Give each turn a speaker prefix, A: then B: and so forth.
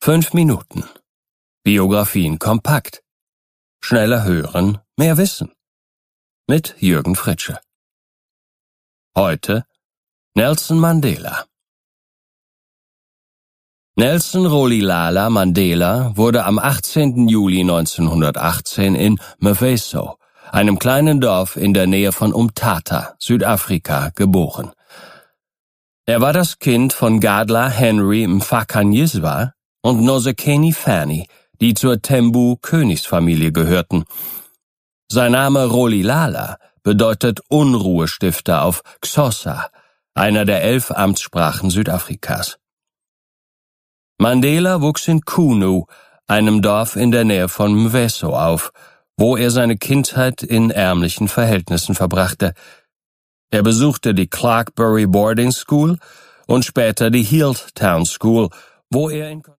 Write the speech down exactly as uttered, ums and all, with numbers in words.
A: Fünf Minuten. Biografien kompakt. Schneller hören, mehr wissen. Mit Jürgen Fritsche. Heute Nelson Mandela. Nelson Rolihlahla Mandela wurde am achtzehnten Juli neunzehnhundertachtzehn in Mvezo, einem kleinen Dorf in der Nähe von Umtata, Südafrika, geboren. Er war das Kind von Gadla Henry Mfakanyiswa und Nosekeni Fanny, die zur Thembu-Königsfamilie gehörten. Sein Name Rolihlahla bedeutet Unruhestifter auf Xhosa, einer der elf Amtssprachen Südafrikas. Mandela wuchs in Kunu, einem Dorf in der Nähe von Mvezo, auf, wo er seine Kindheit in ärmlichen Verhältnissen verbrachte. Er besuchte die Clarkbury Boarding School und später die Healdtown School, wo er in